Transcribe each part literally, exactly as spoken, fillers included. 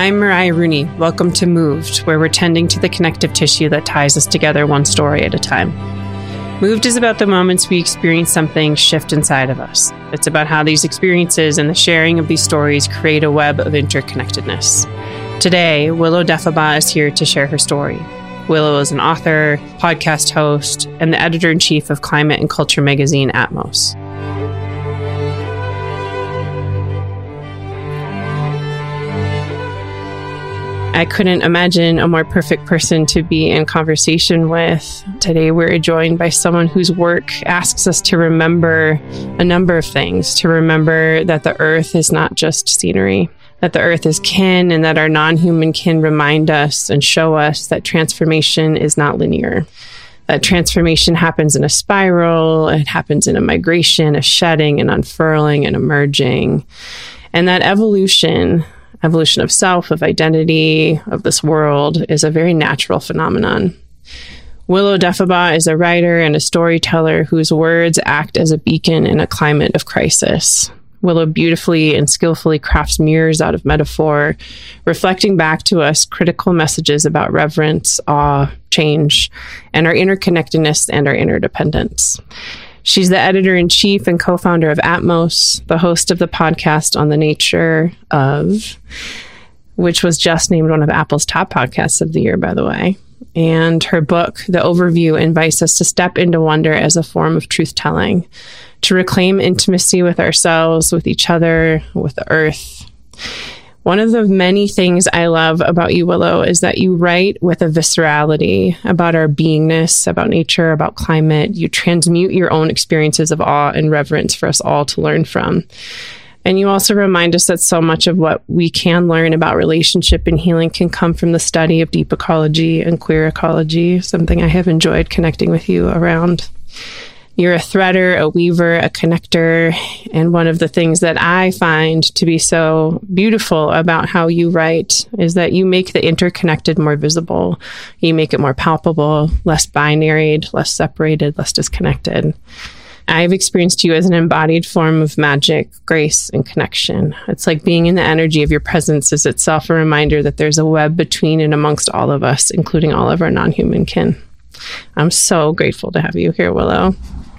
I'm Mariah Rooney. Welcome to Moved, where we're tending to the connective tissue that ties us together one story at a time. Moved is about the moments we experience something shift inside of us. It's about how these experiences and the sharing of these stories create a web of interconnectedness. Today, Willow Defaba is here to share her story. Willow is an author, podcast host, and the editor-in-chief of climate and culture magazine Atmos. I couldn't imagine a more perfect person to be in conversation with. Today, we're joined by someone whose work asks us to remember a number of things, to remember that the earth is not just scenery, that the earth is kin, and that our non-human kin remind us and show us that transformation is not linear. That transformation happens in a spiral, it happens in a migration, a shedding, an unfurling, and emerging. And that evolution, evolution of self, of identity, of this world, is a very natural phenomenon. Willow Defaba is a writer and a storyteller whose words act as a beacon in a climate of crisis. Willow beautifully and skillfully crafts mirrors out of metaphor, reflecting back to us critical messages about reverence, awe, change, and our interconnectedness and our interdependence. She's the editor-in-chief and co-founder of Atmos, the host of the podcast On the Nature of, which was just named one of Apple's top podcasts of the year, by the way. And her book, The Overview, invites us to step into wonder as a form of truth-telling, to reclaim intimacy with ourselves, with each other, with the earth. One of the many things I love about you, Willow, is that you write with a viscerality about our beingness, about nature, about climate. You transmute your own experiences of awe and reverence for us all to learn from. And you also remind us that so much of what we can learn about relationship and healing can come from the study of deep ecology and queer ecology, something I have enjoyed connecting with you around. You're a threader, a weaver, a connector, and one of the things that I find to be so beautiful about how you write is that you make the interconnected more visible. You make it more palpable, less binaried, less separated, less disconnected. I've experienced you as an embodied form of magic, grace, and connection. It's like being in the energy of your presence is itself a reminder that there's a web between and amongst all of us, including all of our non-human kin. I'm so grateful to have you here, Willow.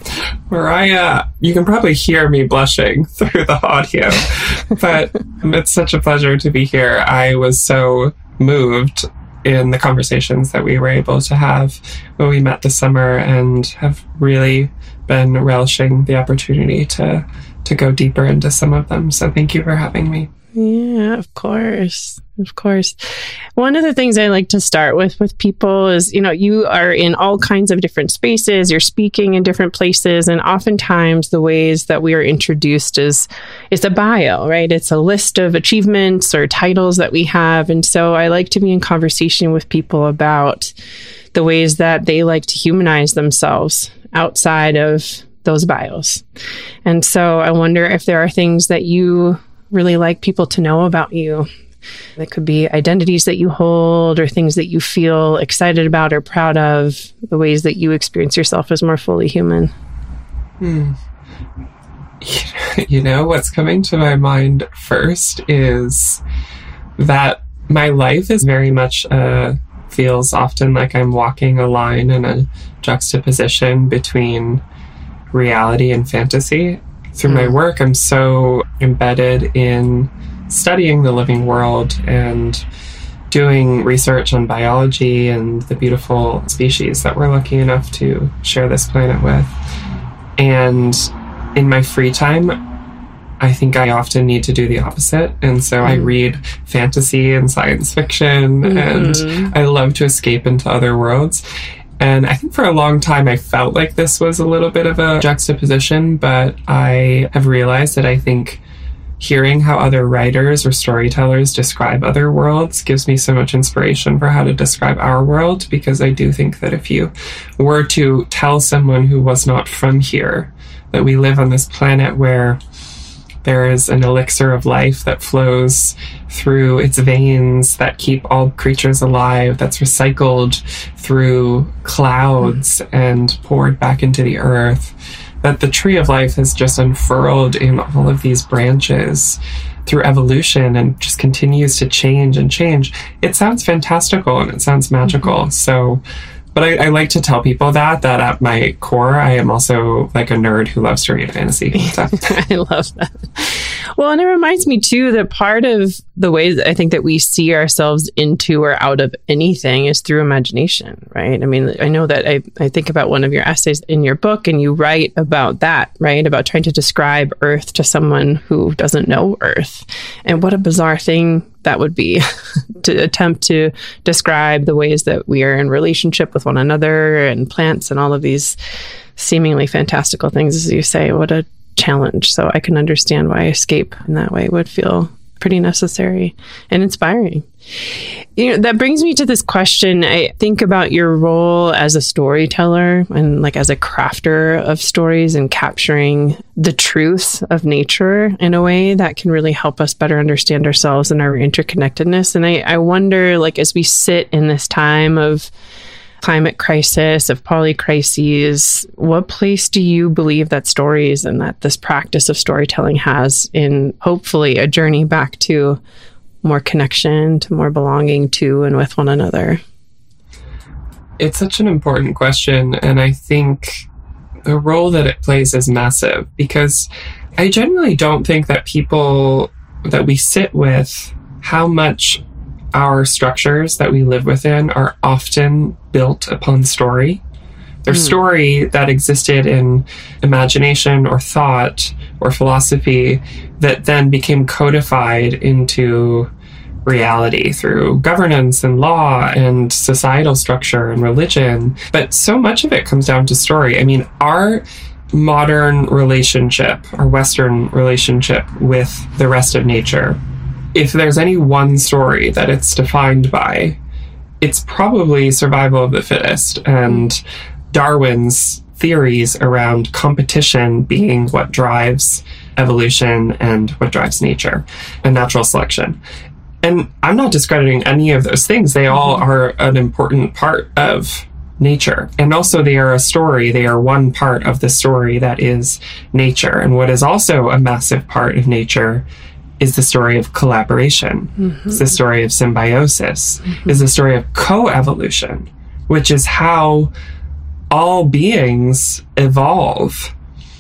Mariah, you can probably hear me blushing through the audio, but it's such a pleasure to be here. I was so moved in the conversations that we were able to have when we met this summer and have really been relishing the opportunity to, to go deeper into some of them. So thank you for having me. Yeah, of course. Of course. One of the things I like to start with with people is, you know, you are in all kinds of different spaces, you're speaking in different places, and oftentimes the ways that we are introduced is, is a bio, right? It's a list of achievements or titles that we have. And so I like to be in conversation with people about the ways that they like to humanize themselves outside of those bios. And so I wonder if there are things that you really like people to know about you. That could be identities that you hold or things that you feel excited about or proud of, the ways that you experience yourself as more fully human. Hmm. You know, what's coming to my mind first is that my life is very much, uh, feels often like I'm walking a line and a juxtaposition between reality and fantasy. Through my work, I'm so embedded in studying the living world and doing research on biology and the beautiful species that we're lucky enough to share this planet with. And in my free time, I think I often need to do the opposite. And so I read fantasy and science fiction, mm-hmm. and I love to escape into other worlds. And I think for a long time, I felt like this was a little bit of a juxtaposition, but I have realized that I think hearing how other writers or storytellers describe other worlds gives me so much inspiration for how to describe our world, because I do think that if you were to tell someone who was not from here that we live on this planet where there is an elixir of life that flows through its veins that keep all creatures alive, that's recycled through clouds and poured back into the earth, that the tree of life has just unfurled in all of these branches through evolution and just continues to change and change. It sounds fantastical and it sounds magical. Mm-hmm. So, but I, I like to tell people that, that at my core, I am also like a nerd who loves to read fantasy. So. I love that. Well, and it reminds me too that part of the ways I think that we see ourselves into or out of anything is through imagination, right? I mean, I know that I, I think about one of your essays in your book, and you write about that, right? About trying to describe Earth to someone who doesn't know Earth. And what a bizarre thing that would be to attempt to describe the ways that we are in relationship with one another and plants and all of these seemingly fantastical things, as you say. What a challenge. So I can understand why escape in that way would feel pretty necessary and inspiring. You know, that brings me to this question. I think about your role as a storyteller and like as a crafter of stories and capturing the truth of nature in a way that can really help us better understand ourselves and our interconnectedness. And I, I wonder, like, as we sit in this time of climate crisis, of polycrises, what place do you believe that stories and that this practice of storytelling has in hopefully a journey back to more connection, to more belonging to and with one another? It's such an important question, and I think the role that it plays is massive, because I genuinely don't think that people that we sit with, how much our structures that we live within are often built upon story. There's mm. story that existed in imagination or thought or philosophy that then became codified into reality through governance and law and societal structure and religion. But so much of it comes down to story. I mean, our modern relationship, our Western relationship with the rest of nature, if there's any one story that it's defined by, it's probably survival of the fittest and Darwin's theories around competition being what drives evolution and what drives nature and natural selection. And I'm not discrediting any of those things. They all are an important part of nature. And also they are a story. They are one part of the story that is nature. And what is also a massive part of nature is the story of collaboration. Mm-hmm. It's the story of symbiosis. Mm-hmm. Is the story of coevolution, which is how all beings evolve.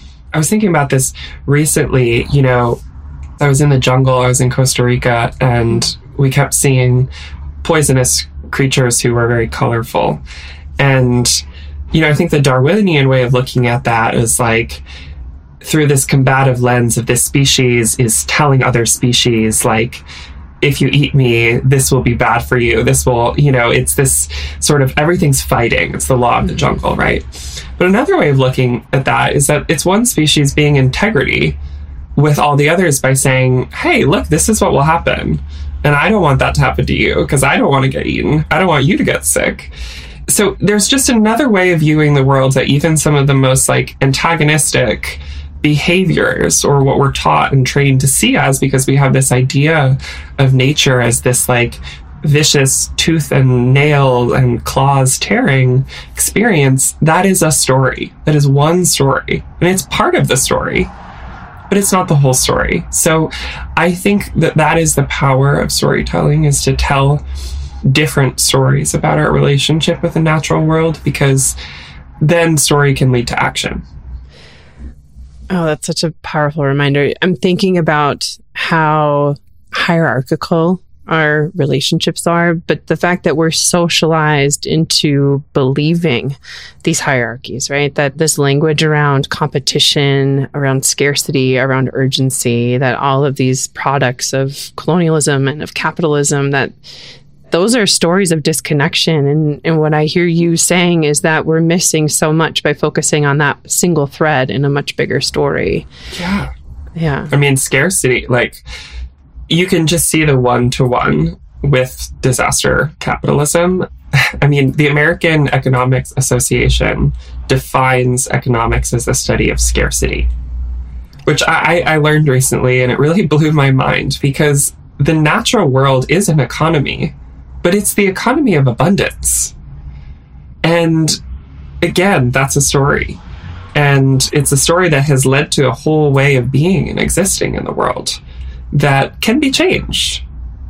I was thinking about this recently. You know, I was in the jungle, I was in Costa Rica, and we kept seeing poisonous creatures who were very colorful. And, you know, I think the Darwinian way of looking at that is like, through this combative lens of this species is telling other species, like, if you eat me, this will be bad for you. This will, you know, it's this sort of everything's fighting. It's the law of the jungle, right? But another way of looking at that is that it's one species being integrity with all the others by saying, hey, look, this is what will happen. And I don't want that to happen to you because I don't want to get eaten. I don't want you to get sick. So there's just another way of viewing the world that even some of the most like antagonistic behaviors, or what we're taught and trained to see as, because we have this idea of nature as this like vicious tooth and nail and claws tearing experience, that is a story. That is one story. And it's part of the story, but it's not the whole story. So I think that that is the power of storytelling, is to tell different stories about our relationship with the natural world, because then story can lead to action. Oh, that's such a powerful reminder. I'm thinking about how hierarchical our relationships are, but the fact that we're socialized into believing these hierarchies, right? That this language around competition, around scarcity, around urgency, that all of these products of colonialism and of capitalism, that those are stories of disconnection. And, and what I hear you saying is that we're missing so much by focusing on that single thread in a much bigger story. Yeah. Yeah. I mean, scarcity, like, you can just see the one-to-one with disaster capitalism. I mean, the American Economics Association defines economics as a study of scarcity, which I, I learned recently, and it really blew my mind, because the natural world is an economy, but it's the economy of abundance. And again, that's a story. And it's a story that has led to a whole way of being and existing in the world that can be changed.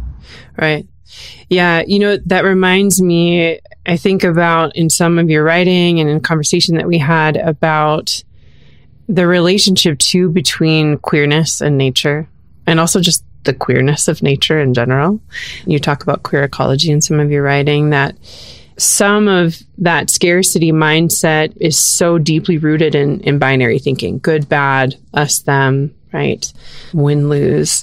Right. Yeah. You know, that reminds me, I think about in some of your writing and in conversation that we had about the relationship too between queerness and nature, and also just the queerness of nature in general. You talk about queer ecology in some of your writing, that some of that scarcity mindset is so deeply rooted in, in binary thinking, good, bad, us, them, right? Win, lose.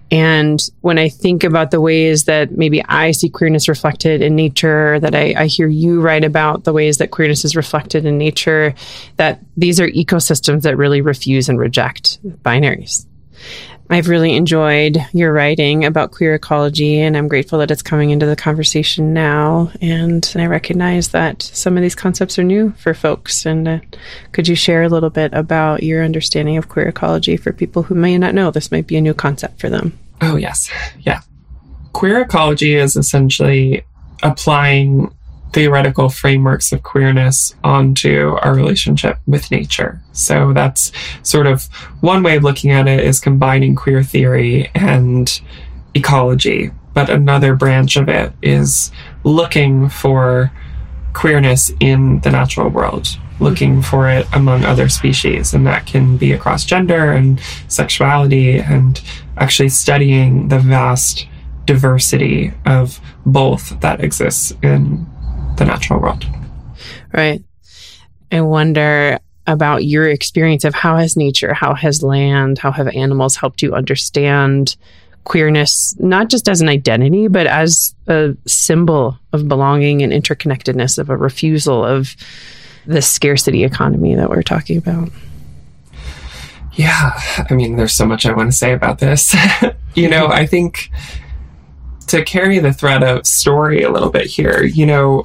And when I think about the ways that maybe I see queerness reflected in nature, that I, I hear you write about the ways that queerness is reflected in nature, that these are ecosystems that really refuse and reject binaries. I've really enjoyed your writing about queer ecology, and I'm grateful that it's coming into the conversation now. And I recognize that some of these concepts are new for folks. And uh, could you share a little bit about your understanding of queer ecology for people who may not know this might be a new concept for them? Oh, yes. Yeah. Queer ecology is essentially applying theoretical frameworks of queerness onto our relationship with nature. So that's sort of one way of looking at it, is combining queer theory and ecology. But another branch of it is looking for queerness in the natural world, looking for it among other species. And that can be across gender and sexuality, and actually studying the vast diversity of both that exists in the natural world. Right. I wonder about your experience of how has nature, how has land, how have animals helped you understand queerness, not just as an identity, but as a symbol of belonging and interconnectedness, of a refusal of the scarcity economy that we're talking about. Yeah. I mean, there's so much I want to say about this. you know, I think to carry the thread of story a little bit here, you know,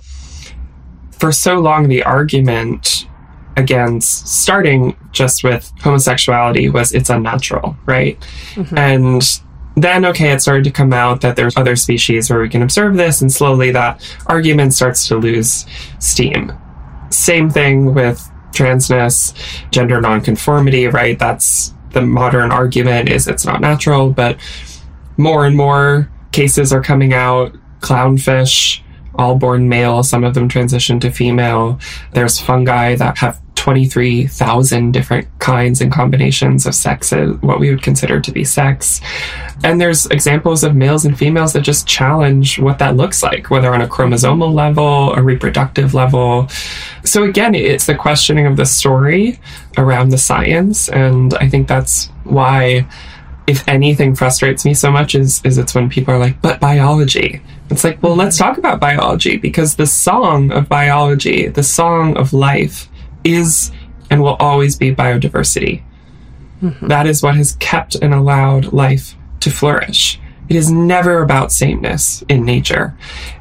for so long, the argument against starting just with homosexuality was it's unnatural, right? Mm-hmm. And then, okay, it started to come out that there's other species where we can observe this, and slowly that argument starts to lose steam. Same thing with transness, gender nonconformity, right? That's the modern argument, is it's not natural, but more and more cases are coming out. Clownfish, all born male, some of them transition to female. There's fungi that have twenty-three thousand different kinds and combinations of sexes, what we would consider to be sex. And there's examples of males and females that just challenge what that looks like, whether on a chromosomal level, a reproductive level. So again, it's the questioning of the story around the science. And I think that's why, if anything frustrates me so much, is, is it's when people are like, but biology. It's like, well, let's talk about biology, because the song of biology, the song of life, is and will always be biodiversity. Mm-hmm. That is what has kept and allowed life to flourish. It is never about sameness in nature.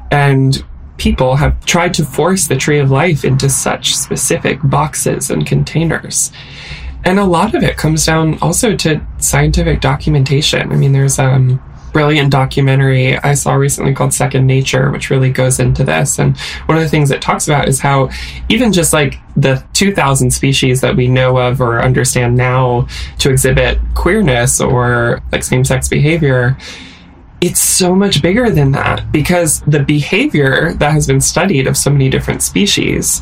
And people have tried to force the tree of life into such specific boxes and containers. And a lot of it comes down also to scientific documentation. I mean, there's um brilliant documentary I saw recently called Second Nature, which really goes into this. And one of the things it talks about is how even just like the two thousand species that we know of or understand now to exhibit queerness or like same-sex behavior, it's so much bigger than that, because the behavior that has been studied of so many different species,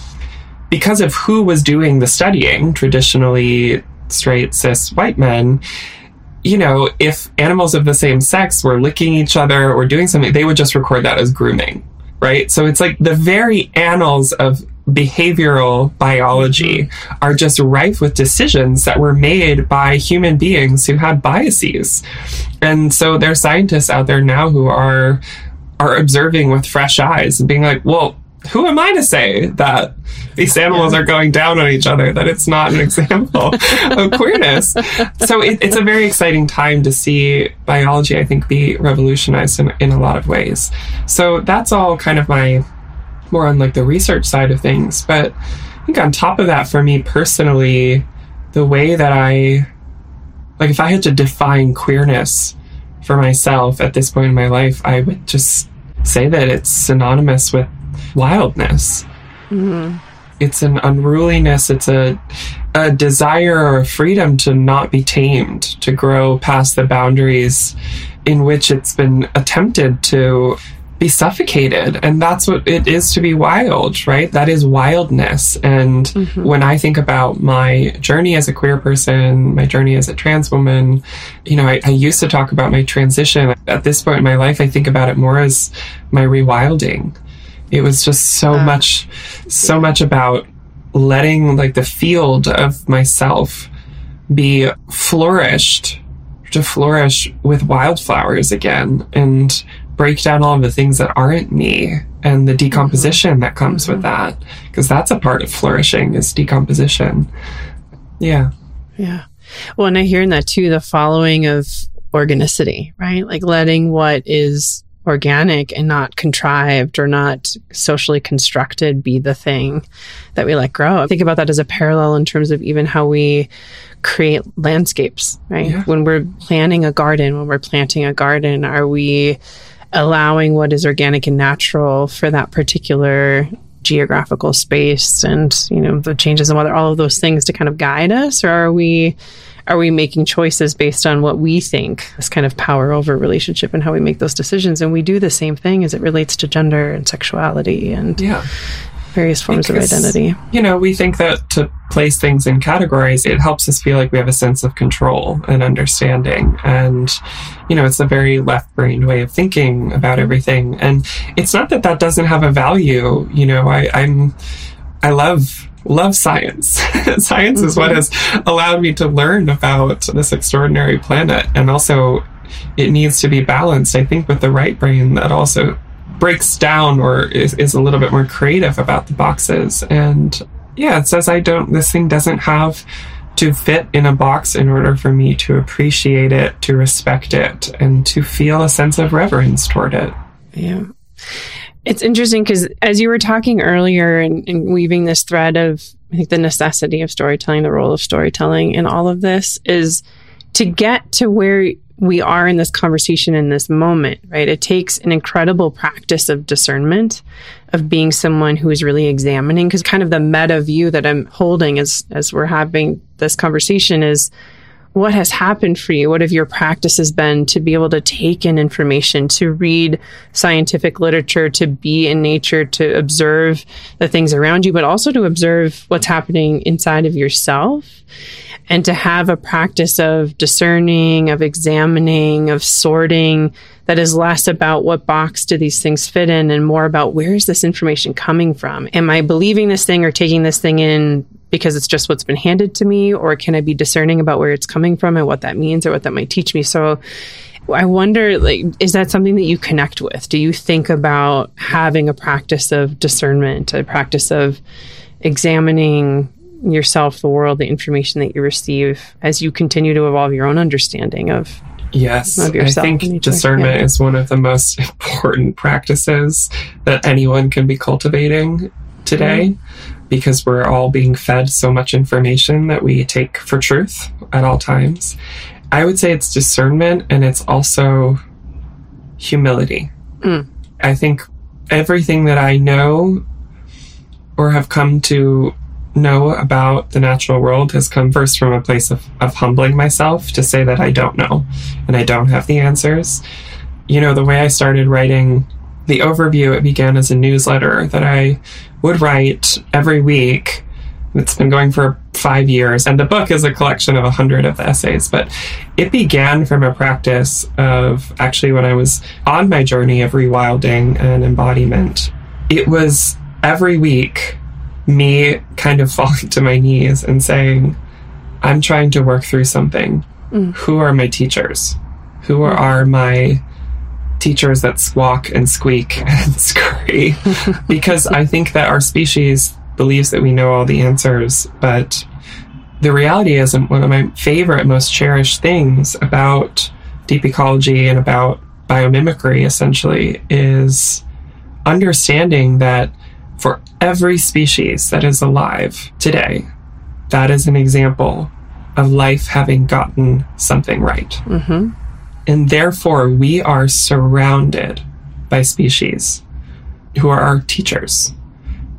because of who was doing the studying, traditionally straight, cis, white men, you know, if animals of the same sex were licking each other or doing something, they would just record that as grooming, right? So it's like the very annals of behavioral biology are just rife with decisions that were made by human beings who had biases. And so there are scientists out there now who are are observing with fresh eyes and being like, well, who am I to say that these animals are going down on each other, that it's not an example of queerness? So it, it's a very exciting time to see biology, I think, be revolutionized in, in a lot of ways. So that's all kind of my, more on like the research side of things. But I think on top of that, for me personally, the way that I, like if I had to define queerness for myself at this point in my life, I would just say that it's synonymous with wildness. Mm-hmm. it's an unruliness. It's a, a desire or a freedom to not be tamed, to grow past the boundaries in which it's been attempted to be suffocated. And that's what it is to be wild, right? That is wildness. And mm-hmm. when I think about my journey as a queer person, my journey as a trans woman, you know, I, I used to talk about my transition. At this point in my life, I think about it more as my rewilding. It was just so uh, much, so much about letting like the field of myself be flourished, to flourish with wildflowers again, and break down all of the things that aren't me and the decomposition mm-hmm. that comes mm-hmm. with that. Because that's a part of flourishing, is decomposition. Yeah. Yeah. Well, and I hear in that too, the following of organicity, right? Like letting what is organic and not contrived or not socially constructed be the thing that we let grow. I think about that as a parallel in terms of even how we create landscapes, right? Yeah. When we're planning a garden, when we're planting a garden, are we allowing what is organic and natural for that particular geographical space and, you know, the changes in weather, all of those things to kind of guide us? Or are we are we making choices based on what we think, this kind of power over relationship and how we make those decisions? And we do the same thing as it relates to gender and sexuality and yeah. various forms because, of identity. You know, we think that to place things in categories, it helps us feel like we have a sense of control and understanding. And, you know, it's a very left-brained way of thinking about everything. And it's not that that doesn't have a value. You know, I, I'm, I love, love science. Science mm-hmm. is what has allowed me to learn about this extraordinary planet. And also, it needs to be balanced, I think, with the right brain that also breaks down or is, is a little bit more creative about the boxes. And yeah, it says I don't, this thing doesn't have to fit in a box in order for me to appreciate it, to respect it, and to feel a sense of reverence toward it. Yeah. It's interesting because as you were talking earlier and, and weaving this thread of, I think, the necessity of storytelling, the role of storytelling in all of this is to get to where we are in this conversation in this moment, right? It takes an incredible practice of discernment, of being someone who is really examining, because kind of the meta view that I'm holding as, as we're having this conversation is, what has happened for you? What have your practices been to be able to take in information, to read scientific literature, to be in nature, to observe the things around you, but also to observe what's happening inside of yourself, and to have a practice of discerning, of examining, of sorting that is less about what box do these things fit in and more about where is this information coming from? Am I believing this thing or taking this thing in because it's just what's been handed to me, or can I be discerning about where it's coming from and what that means or what that might teach me? So I wonder, like, is that something that you connect with? Do you think about having a practice of discernment, a practice of examining yourself, the world, the information that you receive as you continue to evolve your own understanding of Yes, of yourself? I think discernment yeah. is one of the most important practices that anyone can be cultivating today. Mm-hmm. Because we're all being fed so much information that we take for truth at all times. I would say it's discernment, and it's also humility. Mm. I think everything that I know or have come to know about the natural world has come first from a place of, of humbling myself to say that I don't know and I don't have the answers. You know, the way I started writing the overview, it began as a newsletter that I would write every week. It's been going for five years, and the book is a collection of a hundred of the essays, but it began from a practice of actually when I was on my journey of rewilding and embodiment. It was every week me kind of falling to my knees and saying, I'm trying to work through something. Mm. Who are my teachers? Who are, are my teachers that squawk and squeak and scurry? Because I think that our species believes that we know all the answers, but the reality is, and one of my favorite, most cherished things about deep ecology and about biomimicry essentially is understanding that for every species that is alive today, that is an example of life having gotten something right. Mm-hmm. And therefore, we are surrounded by species who are our teachers,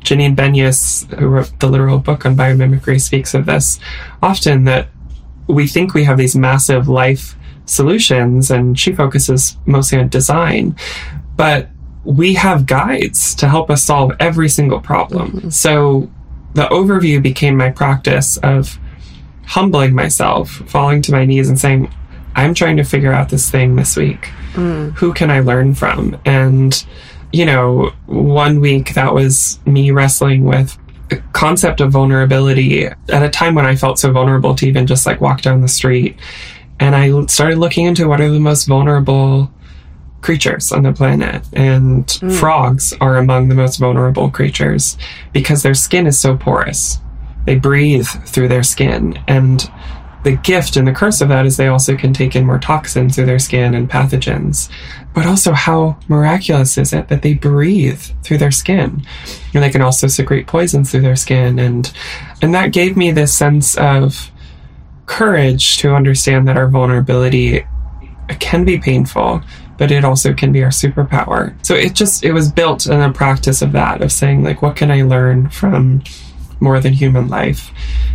Janine Benyus, who wrote the literal book on biomimicry, speaks of this often, that we think we have these massive life solutions, and she focuses mostly on design, but we have guides to help us solve every single problem. Mm-hmm. So the overview became my practice of humbling myself, falling to my knees and saying, I'm trying to figure out this thing this week. Mm. Who can I learn from? And, you know, one week that was me wrestling with the concept of vulnerability at a time when I felt so vulnerable to even just like walk down the street. And I started looking into what are the most vulnerable creatures on the planet. And mm. frogs are among the most vulnerable creatures because their skin is so porous. They breathe through their skin. And the gift and the curse of that is they also can take in more toxins through their skin and pathogens. But also, how miraculous is it that they breathe through their skin? And they can also secrete poisons through their skin. And and that gave me this sense of courage to understand that our vulnerability can be painful, but it also can be our superpower. So it just, it was built in a practice of that, of saying, like, what can I learn from more than human life?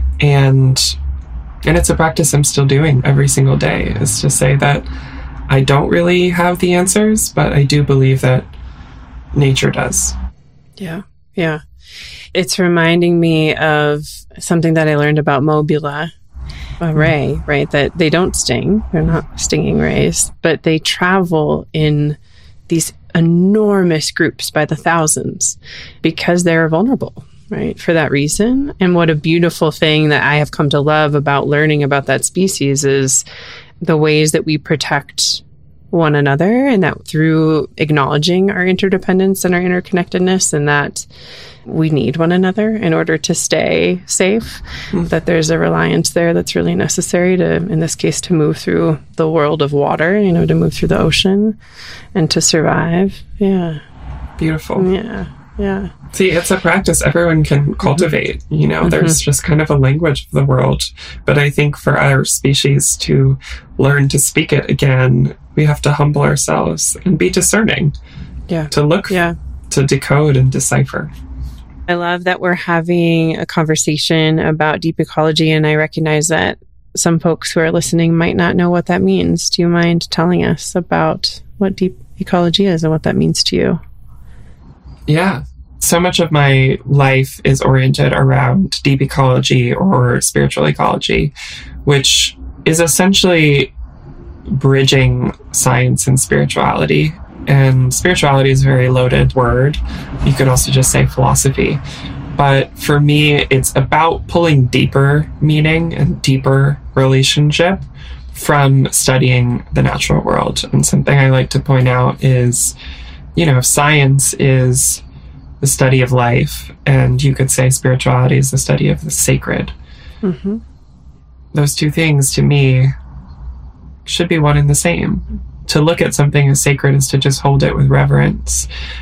And and it's a practice I'm still doing every single day, is to say that I don't really have the answers, but I do believe that nature does. Yeah, yeah. It's reminding me of something that I learned about Mobula, a ray, right? That they don't sting. They're not stinging rays, but they travel in these enormous groups by the thousands because they're vulnerable, right? For that reason. And what a beautiful thing that I have come to love about learning about that species is the ways that we protect one another, and that through acknowledging our interdependence and our interconnectedness, and that we need one another in order to stay safe, mm-hmm. that there's a reliance there that's really necessary to, in this case, to move through the world of water, you know, to move through the ocean and to survive. Yeah. Beautiful. Yeah. Yeah. See, it's a practice everyone can cultivate. Mm-hmm. You know, mm-hmm. there's just kind of a language of the world. But I think for our species to learn to speak it again, we have to humble ourselves and be discerning. Yeah. To look, yeah. to decode and decipher. I love that we're having a conversation about deep ecology, and I recognize that some folks who are listening might not know what that means. Do you mind telling us about what deep ecology is and what that means to you? Yeah. So much of my life is oriented around deep ecology or spiritual ecology, which is essentially bridging science and spirituality. And spirituality is a very loaded word. You could also just say philosophy. But for me, it's about pulling deeper meaning and deeper relationship from studying the natural world. And something I like to point out is, you know, science is the study of life, and you could say spirituality is the study of the sacred. Mm-hmm. Those two things, to me, should be one and the same. To look at something as sacred is to just hold it with reverence.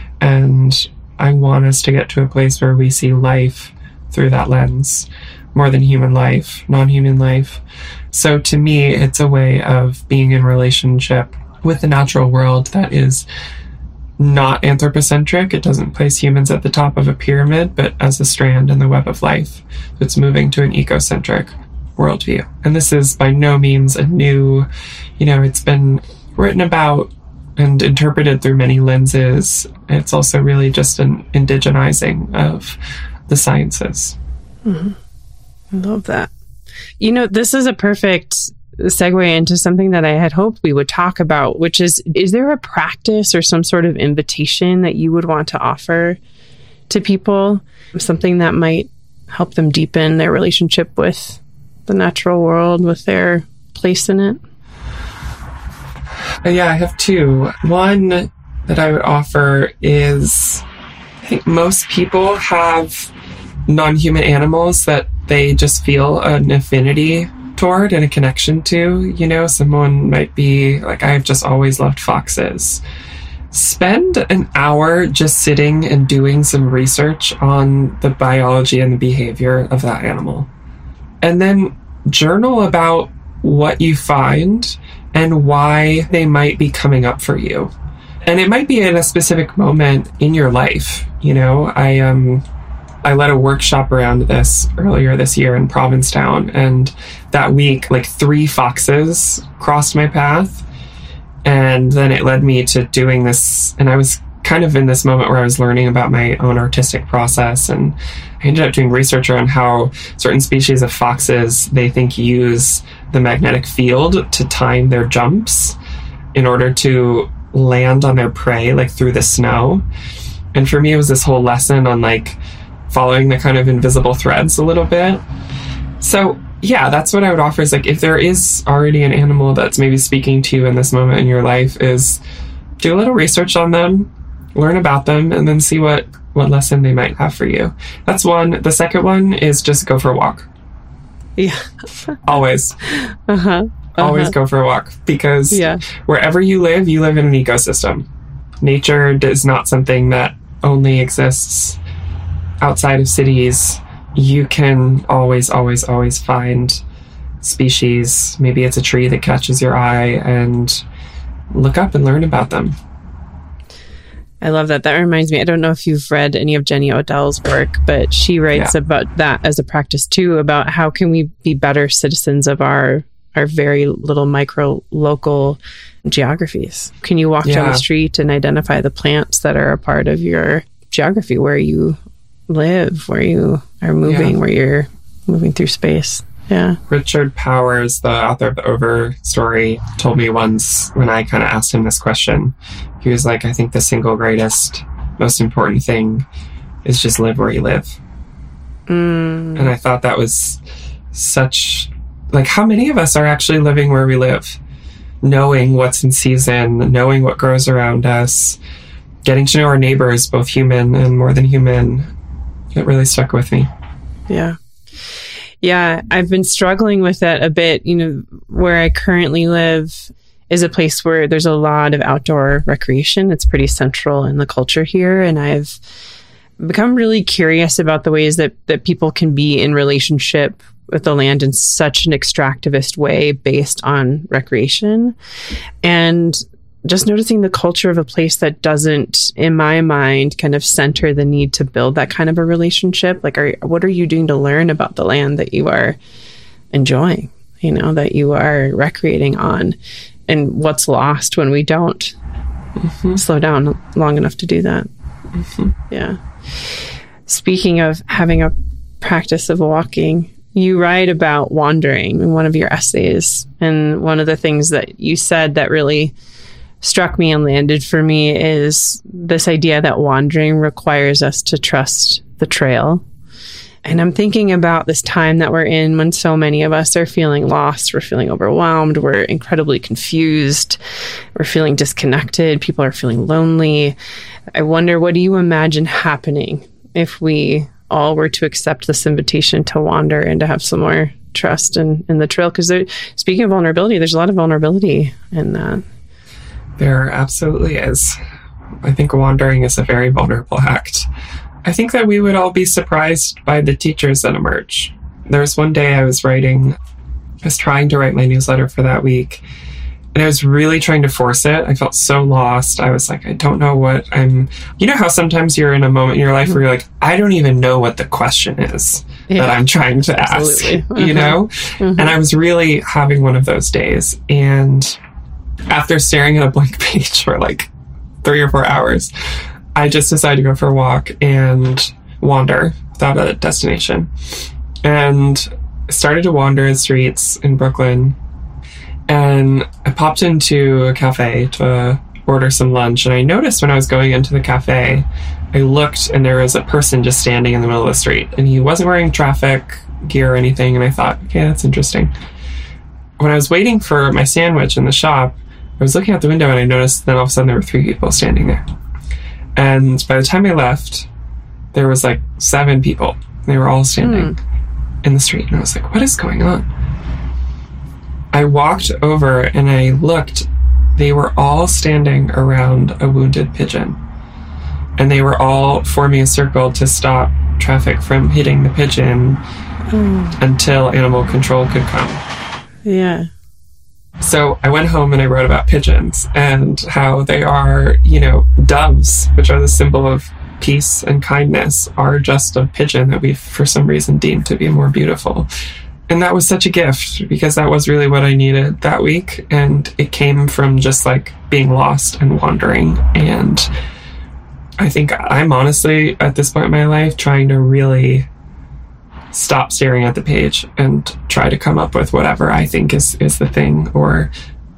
And I want us to get to a place where we see life through that lens, more than human life, non-human life. So to me, it's a way of being in relationship with the natural world that is not anthropocentric. It doesn't place humans at the top of a pyramid, but as a strand in the web of life. It's moving to an ecocentric worldview. And this is by no means a new, you know, it's been written about and interpreted through many lenses. It's also really just an indigenizing of the sciences. Mm-hmm. I love that. You know, this is a perfect segue into something that I had hoped we would talk about, which is, is there a practice or some sort of invitation that you would want to offer to people? Something that might help them deepen their relationship with the natural world, with their place in it? Yeah, I have two. One that I would offer is, I think most people have non-human animals that they just feel an affinity toward and a connection to. You know, someone might be like, I've just always loved foxes. Spend an hour just sitting and doing some research on the biology and the behavior of that animal. And then journal about what you find and why they might be coming up for you. And it might be in a specific moment in your life. You know, I um I led a workshop around this earlier this year in Provincetown, and that week, like three foxes crossed my path, and then it led me to doing this, and I was kind of in this moment where I was learning about my own artistic process, and I ended up doing research around how certain species of foxes, they think, use the magnetic field to time their jumps in order to land on their prey, like through the snow. And for me, it was this whole lesson on like following the kind of invisible threads a little bit. So yeah, that's what I would offer, is like, if there is already an animal that's maybe speaking to you in this moment in your life, is do a little research on them, learn about them, and then see what, what lesson they might have for you. That's one. The second one is just go for a walk. Yeah. Always. Uh-huh. Uh-huh. Always go for a walk, because yeah. wherever you live, you live in an ecosystem. Nature is not something that only exists outside of cities. You can always, always, always find species. Maybe it's a tree that catches your eye, and look up and learn about them. I love that. That reminds me, I don't know if you've read any of Jenny Odell's work, but she writes yeah. about that as a practice too, about how can we be better citizens of our our very little micro local geographies. Can you walk yeah. down the street and identify the plants that are a part of your geography, where you live, where you are moving, yeah. where you're moving through space? Yeah. Richard Powers, the author of the Over story, told me once when I kind of asked him this question, he was like, I think the single greatest, most important thing is just live where you live. Mm. And I thought that was such, like, how many of us are actually living where we live? Knowing what's in season, knowing what grows around us, getting to know our neighbors, both human and more than human. It really stuck with me. Yeah. Yeah, I've been struggling with that a bit. You know, where I currently live is a place where there's a lot of outdoor recreation. It's pretty central in the culture here. And I've become really curious about the ways that, that people can be in relationship with the land in such an extractivist way based on recreation. And just noticing the culture of a place that doesn't, in my mind, kind of center the need to build that kind of a relationship. Like, are, what are you doing to learn about the land that you are enjoying, you know, that you are recreating on, and what's lost when we don't mm-hmm. slow down long enough to do that? Mm-hmm. Yeah. Speaking of having a practice of walking, you write about wandering in one of your essays. And one of the things that you said that really struck me and landed for me is this idea that wandering requires us to trust the trail. And I'm thinking about this time that we're in when so many of us are feeling lost, we're feeling overwhelmed, we're incredibly confused, we're feeling disconnected, people are feeling lonely. I wonder, what do you imagine happening if we all were to accept this invitation to wander and to have some more trust in, in the trail? Because speaking of vulnerability, there's a lot of vulnerability in that. There absolutely is. I think wandering is a very vulnerable act. I think that we would all be surprised by the teachers that emerge. There was one day I was writing, I was trying to write my newsletter for that week, and I was really trying to force it. I felt so lost. I was like, I don't know what I'm... You know how sometimes you're in a moment in your life where you're like, I don't even know what the question is yeah, that I'm trying to absolutely. ask, you know? Mm-hmm. And I was really having one of those days. And after staring at a blank page for like three or four hours, I just decided to go for a walk and wander without a destination. And I started to wander the streets in Brooklyn. And I popped into a cafe to order some lunch. And I noticed when I was going into the cafe, I looked and there was a person just standing in the middle of the street. And he wasn't wearing traffic gear or anything. And I thought, okay, that's interesting. When I was waiting for my sandwich in the shop, I was looking out the window and I noticed then all of a sudden there were three people standing there. And by the time I left, there was like seven people. They were all standing mm. in the street. And I was like, what is going on? I walked over and I looked. They were all standing around a wounded pigeon. And they were all forming a circle to stop traffic from hitting the pigeon mm. until animal control could come. Yeah. So I went home and I wrote about pigeons and how they are, you know, doves, which are the symbol of peace and kindness are just a pigeon that we've for some reason deemed to be more beautiful. And that was such a gift, because that was really what I needed that week. And it came from just like being lost and wandering. And I think I'm honestly at this point in my life trying to really stop staring at the page and try to come up with whatever I think is, is the thing, or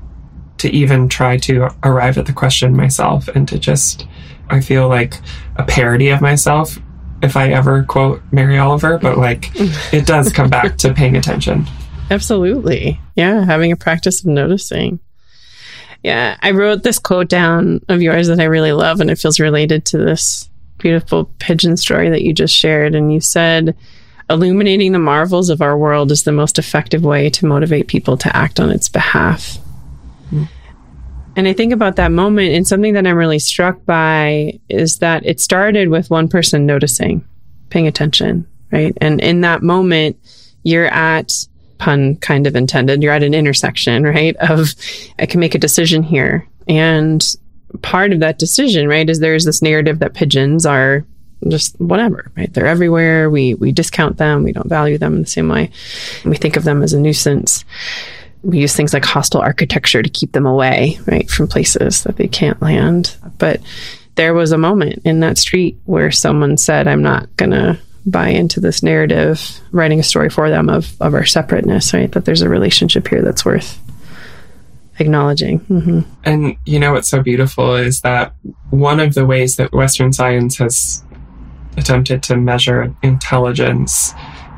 to even try to arrive at the question myself, and to just, I feel like a parody of myself if I ever quote Mary Oliver, but like it does come back to paying attention. Absolutely. Yeah. Having a practice of noticing. Yeah. I wrote this quote down of yours that I really love, and it feels related to this beautiful pigeon story that you just shared. And you said, illuminating the marvels of our world is the most effective way to motivate people to act on its behalf. Mm. And I think about that moment, and something that I'm really struck by is that it started with one person noticing, paying attention, right? And in that moment, you're at, pun kind of intended, you're at an intersection, right? Of, I can make a decision here. And part of that decision, right, is there's this narrative that pigeons are just whatever, right? They're everywhere. We, we discount them. We don't value them in the same way. We think of them as a nuisance. We use things like hostile architecture to keep them away, right, from places that they can't land. But there was a moment in that street where someone said, I'm not going to buy into this narrative, writing a story for them of, of our separateness, right? That there's a relationship here that's worth acknowledging. Mm-hmm. And, you know, what's so beautiful is that one of the ways that Western science has attempted to measure intelligence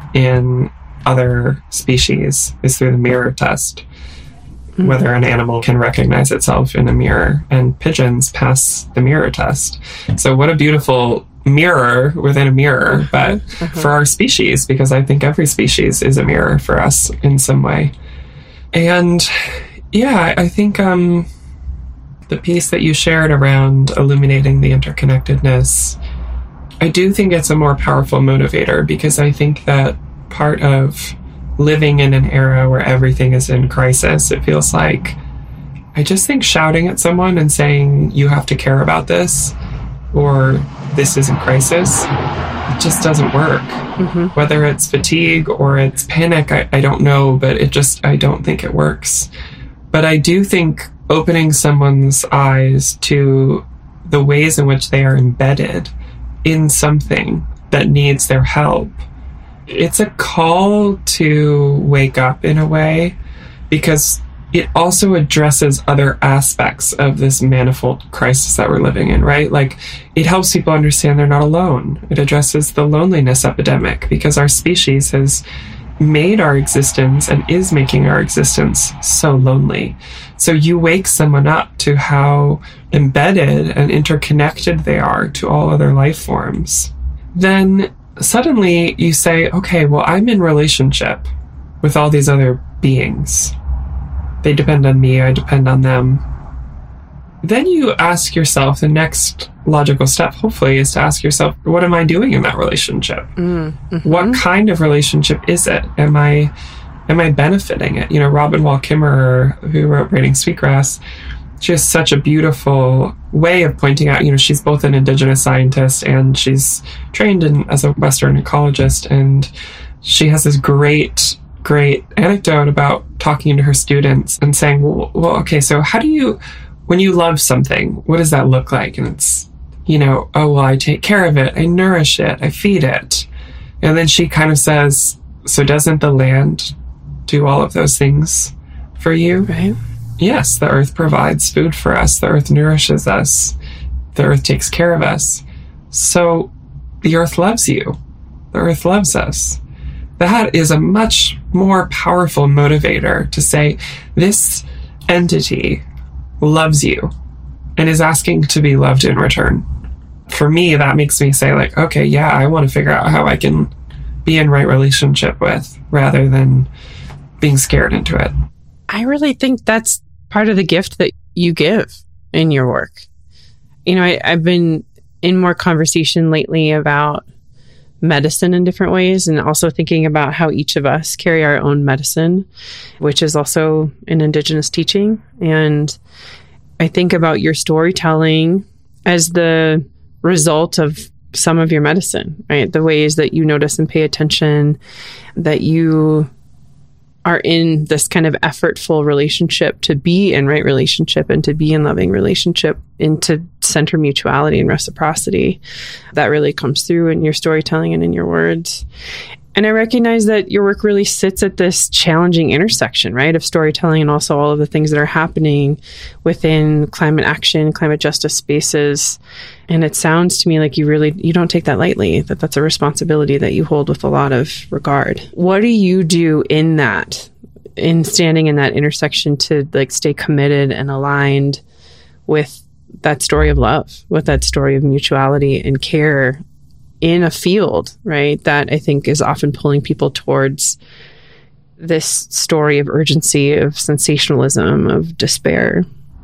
in other species is through the mirror test, mm-hmm. whether an animal can recognize itself in a mirror, and pigeons pass the mirror test. So what a beautiful mirror within a mirror, but uh-huh. for our species, because I think every species is a mirror for us in some way. And yeah, I think um, the piece that you shared around illuminating the interconnectedness, I do think it's a more powerful motivator, because I think that part of living in an era where everything is in crisis, it feels like, I just think shouting at someone and saying, you have to care about this, or this is in crisis, it just doesn't work. Mm-hmm. Whether it's fatigue or it's panic, I, I don't know, but it just, I don't think it works. But I do think opening someone's eyes to the ways in which they are embedded in something that needs their help, it's a call to wake up in a way, because it also addresses other aspects of this manifold crisis that we're living in, right? Like, it helps people understand they're not alone. It addresses the loneliness epidemic, because our species has made our existence and is making our existence so lonely. So you wake someone up to how embedded and interconnected they are to all other life forms. Then suddenly you say, okay, well, I'm in relationship with all these other beings. They depend on me, I depend on them. Then you ask yourself, the next logical step, hopefully, is to ask yourself, what am I doing in that relationship? Mm-hmm. What kind of relationship is it? Am I am I benefiting it? You know, Robin Wall Kimmerer, who wrote Braiding Sweetgrass, she has such a beautiful way of pointing out, you know, she's both an Indigenous scientist and she's trained in, as a Western ecologist. And she has this great, great anecdote about talking to her students and saying, well, well, okay, so how do you, when you love something, what does that look like? And it's, you know, oh, well, I take care of it. I nourish it. I feed it. And then she kind of says, so doesn't the land do all of those things for you? Right. Yes, the earth provides food for us. The earth nourishes us. The earth takes care of us. So the earth loves you. The earth loves us. That is a much more powerful motivator to say, this entity loves you and is asking to be loved in return. For me, that makes me say, like, okay, yeah, I want to figure out how I can be in right relationship with, rather than being scared into it. I really think that's part of the gift that you give in your work. You know, I, I've been in more conversation lately about medicine in different ways, and also thinking about how each of us carry our own medicine, which is also an Indigenous teaching. And I think about your storytelling as the result of some of your medicine, right? The ways that you notice and pay attention, that you are in this kind of effortful relationship to be in right relationship and to be in loving relationship and to center mutuality and reciprocity. That really comes through in your storytelling and in your words. And I recognize that your work really sits at this challenging intersection, right, of storytelling and also all of the things that are happening within climate action, climate justice spaces. And it sounds to me like you really, you don't take that lightly, that that's a responsibility that you hold with a lot of regard. What do you do in that, in standing in that intersection to like stay committed and aligned with that story of love, with that story of mutuality and care in a field, right, that I think is often pulling people towards this story of urgency, of sensationalism, of despair?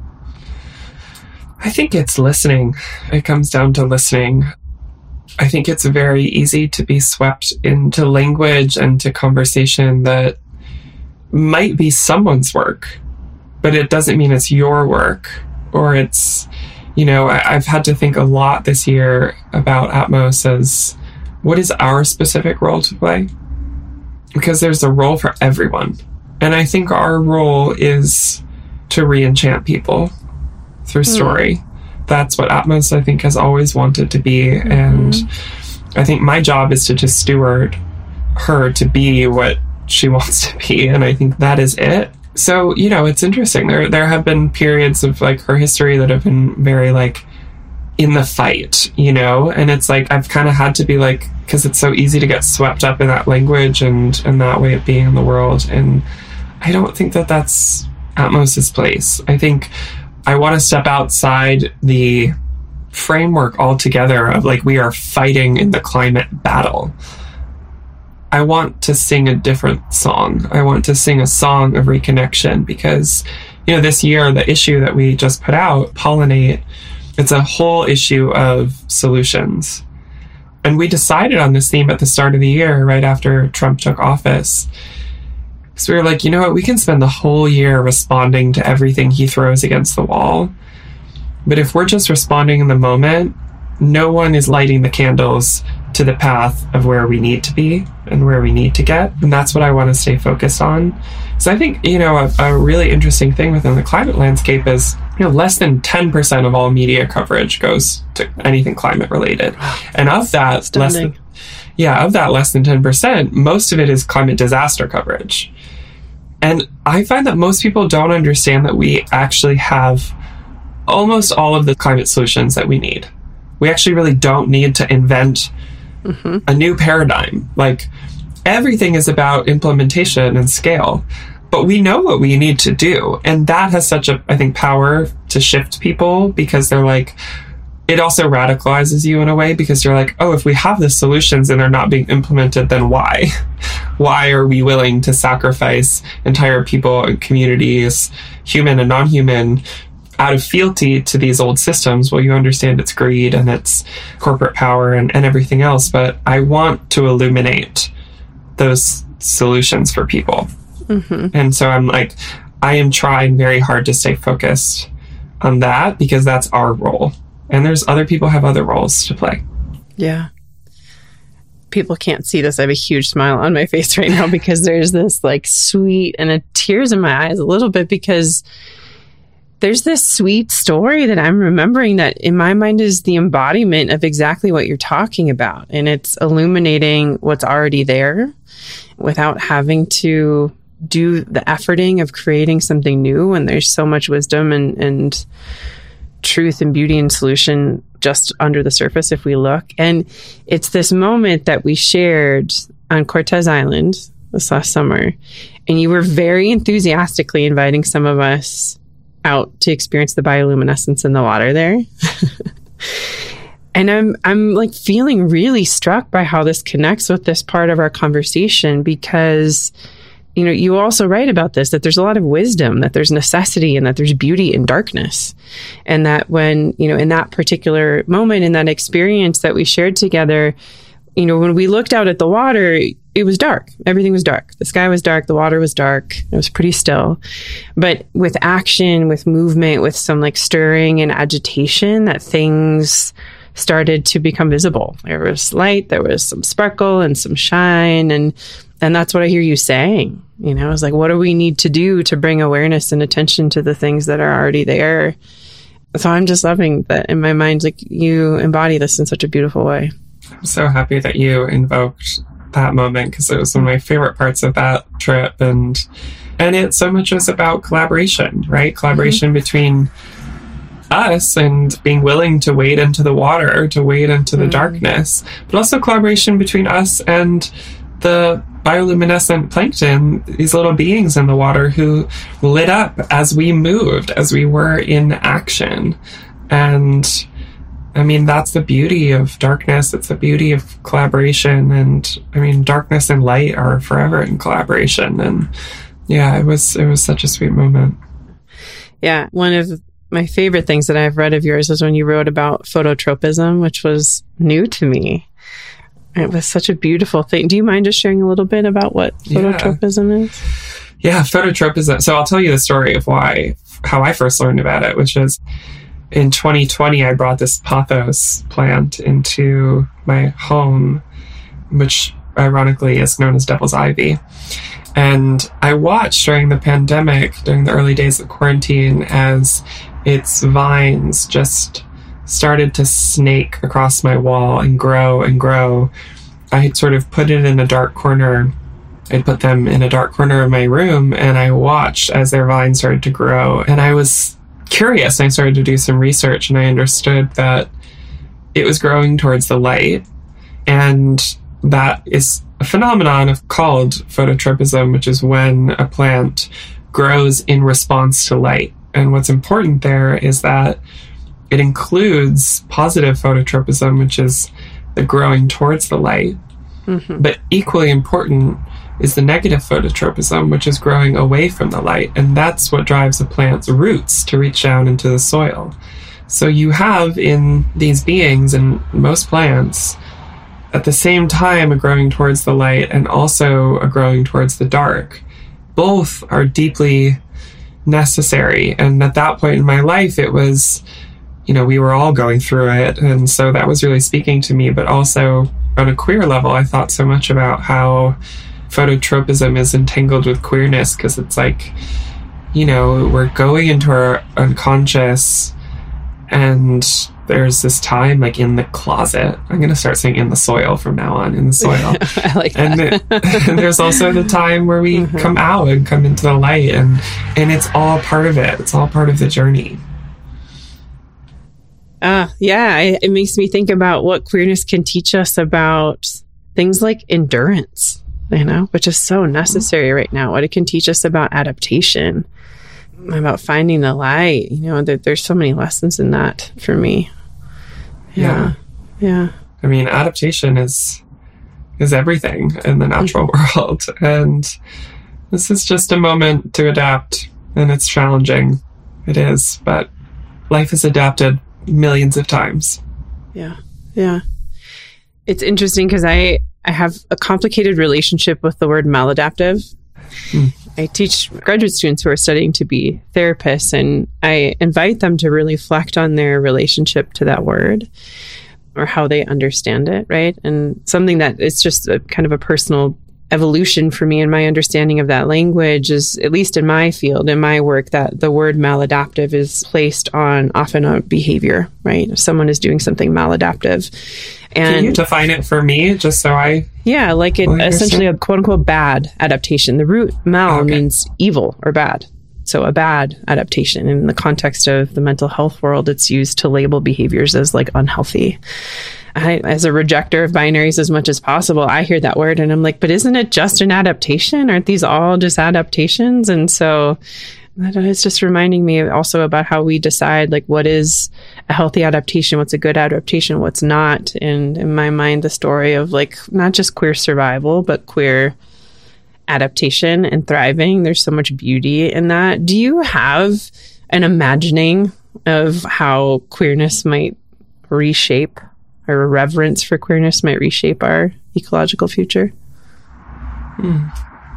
I think it's listening. It comes down to listening. I think it's very easy to be swept into language and to conversation that might be someone's work, but it doesn't mean it's your work, or it's, you know, I, I've had to think a lot this year about Atmos as what is our specific role to play? Because there's a role for everyone. And I think our role is to re-enchant people through story. Mm. That's what Atmos, I think, has always wanted to be. Mm-hmm. And I think my job is to just steward her to be what she wants to be. And I think that is it. So, you know, it's interesting. There there have been periods of, like, her history that have been very, like, in the fight, you know? And it's like, I've kind of had to be, like, because it's so easy to get swept up in that language and, and that way of being in the world. And I don't think that that's Atmos's place. I think I want to step outside the framework altogether of, like, we are fighting in the climate battle. I want to sing a different song. I want to sing a song of reconnection because, you know, this year, the issue that we just put out, Pollinate, it's a whole issue of solutions. And we decided on this theme at the start of the year, right after Trump took office. So we were like, you know what, we can spend the whole year responding to everything he throws against the wall. But if we're just responding in the moment, no one is lighting the candles to the path of where we need to be and where we need to get. And that's what I want to stay focused on. So I think, you know, a, a really interesting thing within the climate landscape is, you know, less than ten percent of all media coverage goes to anything climate related. And of that, less than, yeah, of that less than ten percent, most of it is climate disaster coverage. And I find that most people don't understand that we actually have almost all of the climate solutions that we need. We actually really don't need to invent mm-hmm. a new paradigm. Like, everything is about implementation and scale, but we know what we need to do. And that has such a, I think, power to shift people because they're like, it also radicalizes you in a way because you're like, oh, if we have the solutions and they're not being implemented, then why? Why are we willing to sacrifice entire people and communities, human and non-human, out of fealty to these old systems? Well, you understand it's greed and it's corporate power and, and everything else, but I want to illuminate those solutions for people. Mm-hmm. And so I'm like, I am trying very hard to stay focused on that because that's our role. And there's other people have other roles to play. Yeah. People can't see this. I have a huge smile on my face right now because there's this like sweet and a tears in my eyes a little bit because there's this sweet story that I'm remembering that in my mind is the embodiment of exactly what you're talking about. And it's illuminating what's already there without having to do the efforting of creating something new when there's so much wisdom and, and truth and beauty and solution just under the surface if we look. And it's this moment that we shared on Cortez Island this last summer. And you were very enthusiastically inviting some of us out to experience the bioluminescence in the water there. And I'm I'm like feeling really struck by how this connects with this part of our conversation because, you know, you also write about this, that there's a lot of wisdom, that there's necessity and that there's beauty in darkness. And that when, you know, in that particular moment, in that experience that we shared together, you know, when we looked out at the water, it was dark. Everything was dark. The sky was dark. The water was dark. It was pretty still. But with action, with movement, with some like stirring and agitation, that things started to become visible. There was light, there was some sparkle and some shine. And, and that's what I hear you saying. You know, it's like, what do we need to do to bring awareness and attention to the things that are already there? So I'm just loving that in my mind, like you embody this in such a beautiful way. I'm so happy that you invoked that moment because it was one of my favorite parts of that trip. And, and it so much was about collaboration, right? Collaboration mm-hmm. between us and being willing to wade into the water, to wade into the mm. darkness, but also collaboration between us and the bioluminescent plankton, these little beings in the water who lit up as we moved, as we were in action. And I mean, that's the beauty of darkness. It's the beauty of collaboration. And I mean, darkness and light are forever in collaboration. And yeah, it was, it was such a sweet moment. Yeah. One of my favorite things that I've read of yours is when you wrote about phototropism, which was new to me. It was such a beautiful thing. Do you mind just sharing a little bit about what phototropism yeah. is? Yeah, phototropism. So I'll tell you the story of why, how I first learned about it, which is in twenty twenty, I brought this pothos plant into my home, which ironically is known as devil's ivy. And I watched during the pandemic, during the early days of quarantine, as its vines just started to snake across my wall and grow and grow. I had sort of put it in a dark corner. I'd put them in a dark corner of my room, and I watched as their vines started to grow. And I was curious. I started to do some research, and I understood that it was growing towards the light. And that is a phenomenon of called phototropism, which is when a plant grows in response to light. And what's important there is that it includes positive phototropism, which is the growing towards the light. Mm-hmm. But equally important is the negative phototropism, which is growing away from the light. And that's what drives a plant's roots to reach down into the soil. So you have in these beings and most plants, at the same time, a growing towards the light and also a growing towards the dark. Both are deeply necessary. And at that point in my life, it was, you know, we were all going through it. And so that was really speaking to me. But also on a queer level, I thought so much about how phototropism is entangled with queerness, because it's like, you know, we're going into our unconscious, and there's this time like in the closet. I'm going to start saying in the soil from now on, in the soil. I like that. And, it, and there's also the time where we mm-hmm. come out and come into the light, and, and it's all part of it. It's all part of the journey. Uh, yeah, it, it makes me think about what queerness can teach us about things like endurance, you know, which is so necessary right now. What it can teach us about adaptation, about finding the light, you know, that there's so many lessons in that for me. Yeah. Yeah. yeah. I mean, adaptation is, is everything in the natural mm-hmm. world. And this is just a moment to adapt, and it's challenging. It is, but life has adapted millions of times. Yeah. Yeah. It's interesting because I, I have a complicated relationship with the word maladaptive. Mm. I teach graduate students who are studying to be therapists, and I invite them to really reflect on their relationship to that word or how they understand it, right? And something that is just a kind of a personal evolution for me and my understanding of that language is, at least in my field, in my work, that the word maladaptive is placed on often a behavior, right? If someone is doing something maladaptive. And can you define it for me, just so I... Yeah, like it essentially a quote-unquote bad adaptation. The root mal okay. means evil or bad. So a bad adaptation. And in the context of the mental health world, it's used to label behaviors as like unhealthy. I, as a rejecter of binaries as much as possible, I hear that word and I'm like, but isn't it just an adaptation? Aren't these all just adaptations? And so it's just reminding me also about how we decide like what is a healthy adaptation, what's a good adaptation, what's not. And in my mind, the story of like not just queer survival, but queer adaptation and thriving. There's so much beauty in that. Do you have an imagining of how queerness might reshape, or a reverence for queerness might reshape our ecological future? Hmm.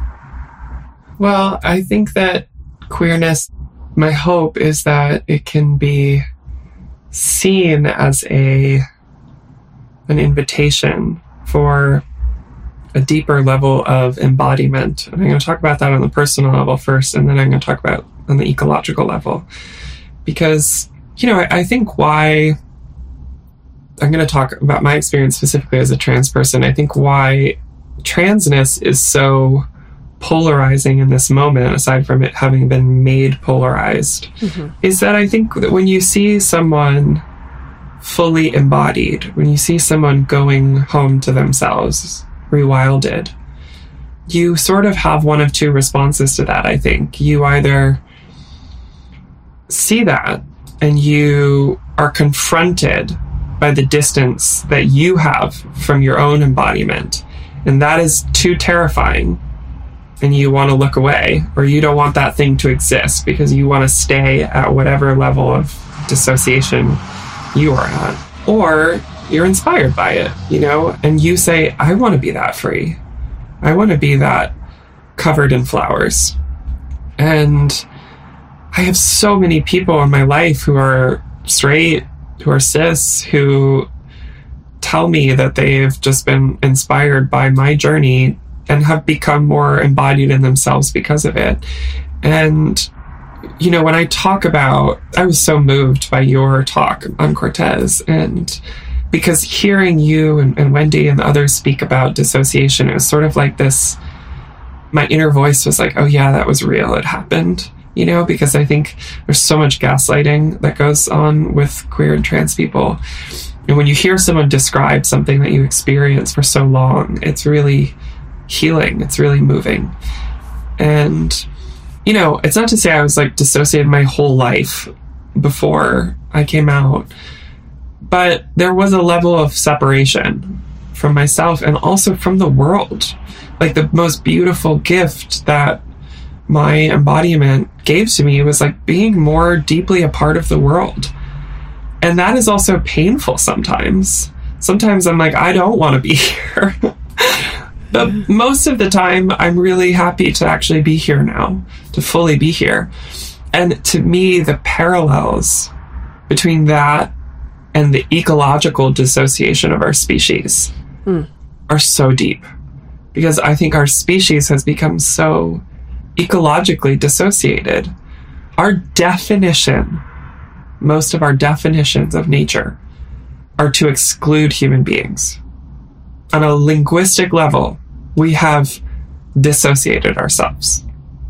Well, I think that queerness, my hope is that it can be seen as a an invitation for a deeper level of embodiment. And I'm going to talk about that on the personal level first, and then I'm going to talk about on the ecological level. Because, you know, I, I think why I'm going to talk about my experience specifically as a trans person. I think why transness is so polarizing in this moment, aside from it having been made polarized, mm-hmm. is that I think that when you see someone fully embodied, when you see someone going home to themselves, rewilded, you sort of have one of two responses to that, I think. You either see that and you are confronted by the distance that you have from your own embodiment, and that is too terrifying, and you want to look away, or you don't want that thing to exist because you want to stay at whatever level of dissociation you are at. Or you're inspired by it, you know, and you say, I want to be that free. I want to be that covered in flowers. And I have so many people in my life who are straight, who are cis, who tell me that they've just been inspired by my journey and have become more embodied in themselves because of it. And, you know, when I talk about, I was so moved by your talk on Cortez, and because hearing you and, and Wendy and the others speak about dissociation, it was sort of like this, my inner voice was like, oh yeah, that was real. It happened, you know, because I think there's so much gaslighting that goes on with queer and trans people. And when you hear someone describe something that you experienced for so long, it's really healing. It's really moving. And, you know, it's not to say I was like dissociated my whole life before I came out, but there was a level of separation from myself and also from the world. Like the most beautiful gift that my embodiment gave to me was like being more deeply a part of the world. And that is also painful sometimes. Sometimes I'm like, I don't want to be here. But most of the time, I'm really happy to actually be here now, to fully be here. And to me, the parallels between that and the ecological dissociation of our species mm. are so deep. Because I think our species has become so ecologically dissociated. Our definition, most of our definitions of nature, are to exclude human beings. On a linguistic level, we have dissociated ourselves.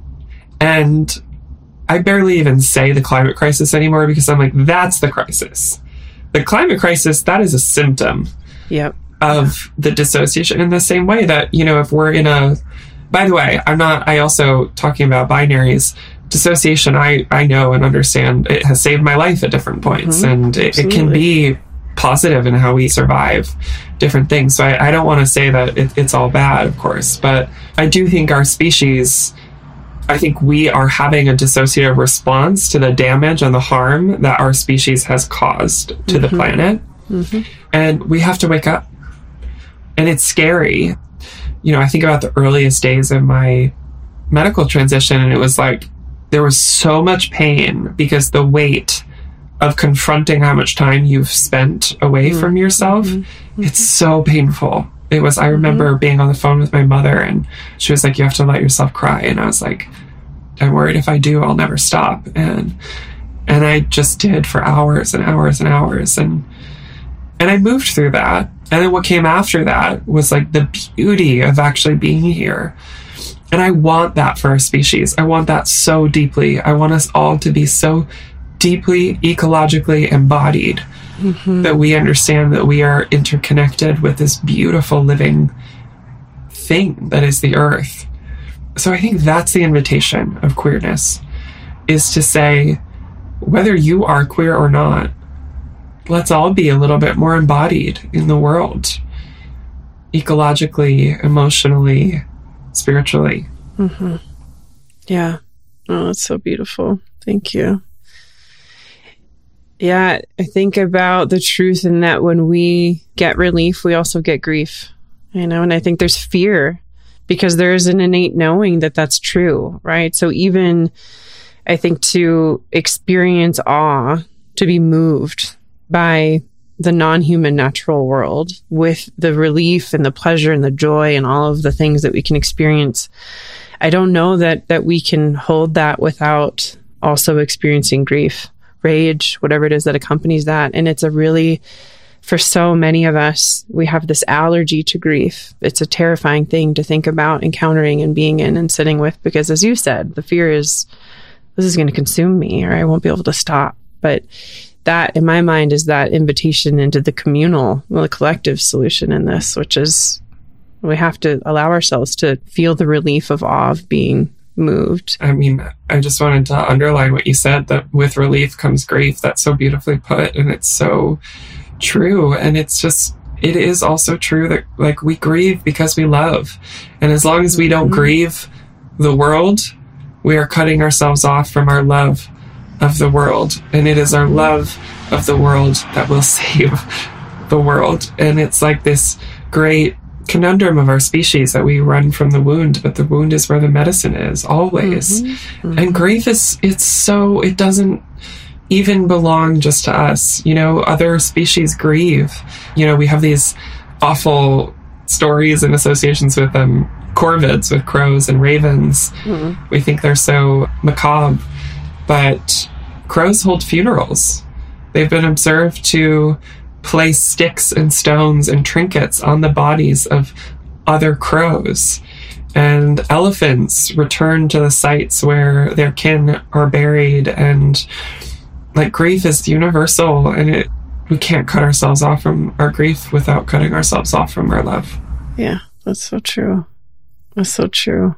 And I barely even say the climate crisis anymore because I'm like, that's the crisis. The climate crisis, that is a symptom yep. of the dissociation, in the same way that, you know, if we're in a... By the way, I'm not... I also, talking about binaries, dissociation, I, I know and understand, it has saved my life at different points. Mm-hmm. And it, it can be positive in how we survive different things. So I, I don't want to say that it, it's all bad, of course, but I do think our species, I think we are having a dissociative response to the damage and the harm that our species has caused to mm-hmm. the planet. Mm-hmm. And we have to wake up. And it's scary. You know, I think about the earliest days of my medical transition, and it was like, there was so much pain because the weight of confronting how much time you've spent away mm-hmm. from yourself, mm-hmm. it's so painful. It was, I remember mm-hmm. being on the phone with my mother, and she was like, you have to let yourself cry. And I was like, I'm worried if I do, I'll never stop. And, and I just did for hours and hours and hours. And, and I moved through that. And then what came after that was like the beauty of actually being here. And I want that for our species. I want that so deeply. I want us all to be so deeply ecologically embodied mm-hmm. that we understand that we are interconnected with this beautiful living thing that is the earth. So I think that's the invitation of queerness, is to say, whether you are queer or not, let's all be a little bit more embodied in the world, ecologically, emotionally, spiritually. Mm-hmm. Yeah. Oh, that's so beautiful. Thank you. Yeah, I think about the truth in that when we get relief, we also get grief, you know, and I think there's fear because there's an innate knowing that that's true, right? So even I think to experience awe, to be moved by the non-human natural world with the relief and the pleasure and the joy and all of the things that we can experience, I don't know that that we can hold that without also experiencing grief, rage, whatever it is that accompanies that. And it's a really, for so many of us, we have this allergy to grief. It's a terrifying thing to think about encountering and being in and sitting with, because as you said, the fear is, this is going to consume me or I won't be able to stop. But that, in my mind, is that invitation into the communal, well, the collective solution in this, which is we have to allow ourselves to feel the relief of awe of being moved. I mean, I just wanted to underline what you said, that with relief comes grief. That's so beautifully put, and it's so true. And it's just, it is also true that, like, we grieve because we love. And as long as we don't mm-hmm. grieve the world, we are cutting ourselves off from our love of the world. And it is our love of the world that will save the world. And it's like this great conundrum of our species that we run from the wound, but the wound is where the medicine is, always. Mm-hmm. Mm-hmm. And grief is, it's so, it doesn't even belong just to us. You know, other species grieve. You know, we have these awful stories and associations with them, corvids, with crows and ravens. Mm-hmm. We think they're so macabre, but crows hold funerals. They've been observed to place sticks and stones and trinkets on the bodies of other crows. And elephants return to the sites where their kin are buried. And like, grief is universal, and it, we can't cut ourselves off from our grief without cutting ourselves off from our love. Yeah, that's so true. That's so true.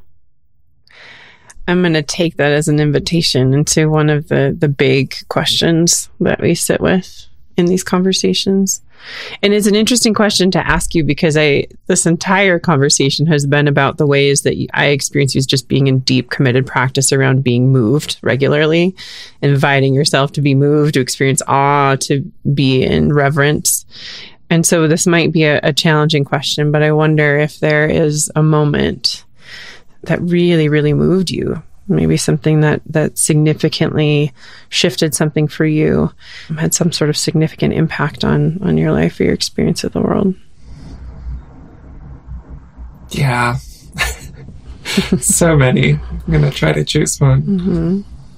I'm going to take that as an invitation into one of the, the big questions that we sit with in these conversations. And it's an interesting question to ask you, because I, this entire conversation has been about the ways that I experience you as just being in deep committed practice around being moved regularly, inviting yourself to be moved, to experience awe, to be in reverence. And so this might be a, a challenging question, but I wonder if there is a moment that really, really moved you. Maybe something that, that significantly shifted something for you, had some sort of significant impact on, on your life or your experience of the world. Yeah. So many. I'm going to try to choose one. Mm-hmm.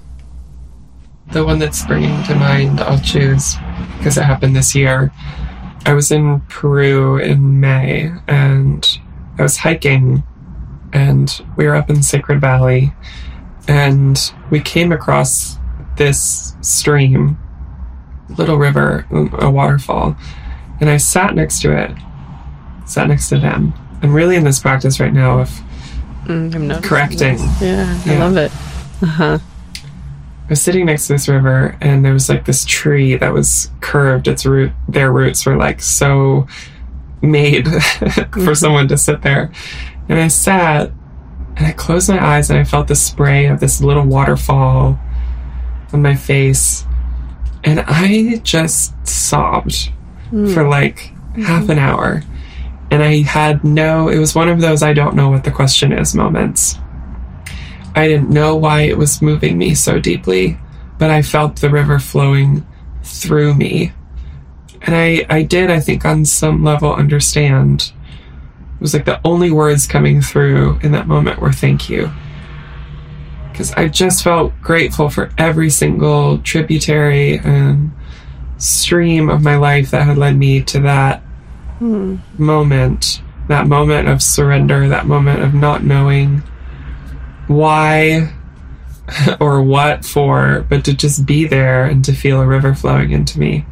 The one that's springing to mind, I'll choose, because it happened this year. I was in Peru in May, and I was hiking, and we were up in Sacred Valley. And we came across this stream, little river, a waterfall, and I sat next to it, sat next to them. I'm really in this practice right now of mm, correcting. Yeah, I yeah. love it. Uh-huh. I was sitting next to this river, and there was like this tree that was curved. Its root, their roots were like so made for mm-hmm. someone to sit there. And I sat, and I closed my eyes, and I felt the spray of this little waterfall on my face. And I just sobbed mm. for like mm-hmm. half an hour. And I had no, it was one of those I don't know what the question is moments. I didn't know why it was moving me so deeply, but I felt the river flowing through me. And I, I did, I think, on some level understand. It was like the only words coming through in that moment were thank you. Because I just felt grateful for every single tributary and stream of my life that had led me to that hmm. moment, that moment of surrender, that moment of not knowing why or what for, but to just be there and to feel a river flowing into me.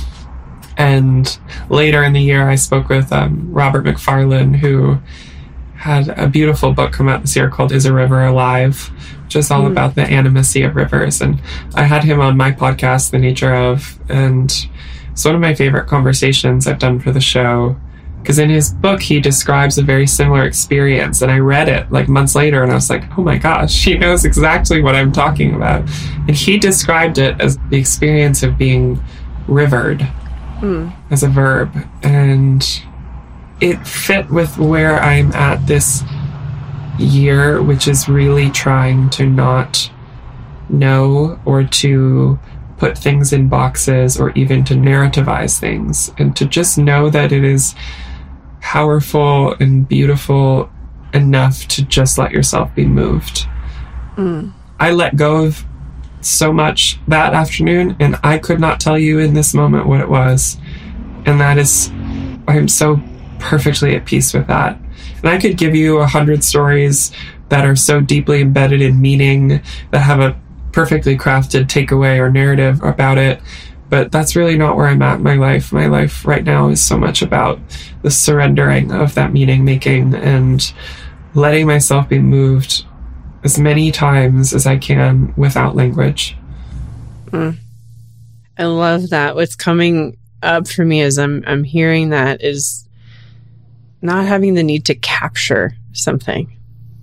And later in the year, I spoke with um, Robert Macfarlane, who had a beautiful book come out this year called Is a River Alive, which is all mm. about the animacy of rivers. And I had him on my podcast, The Nature Of, and it's one of my favorite conversations I've done for the show, because in his book, he describes a very similar experience. And I read it like months later, and I was like, oh my gosh, he knows exactly what I'm talking about. And he described it as the experience of being rivered. Mm. As a verb, and it fit with where I'm at this year, which is really trying to not know or to put things in boxes or even to narrativize things, and to just know that it is powerful and beautiful enough to just let yourself be moved. Mm. I let go of so much that afternoon, and I could not tell you in this moment what it was. And that is, I'm so perfectly at peace with that. And I could give you a hundred stories that are so deeply embedded in meaning, that have a perfectly crafted takeaway or narrative about it. But that's really not where I'm at in my life. My life right now is so much about the surrendering of that meaning making and letting myself be moved as many times as I can without language. Mm. I love that. What's coming up for me as I'm I'm hearing that is not having the need to capture something.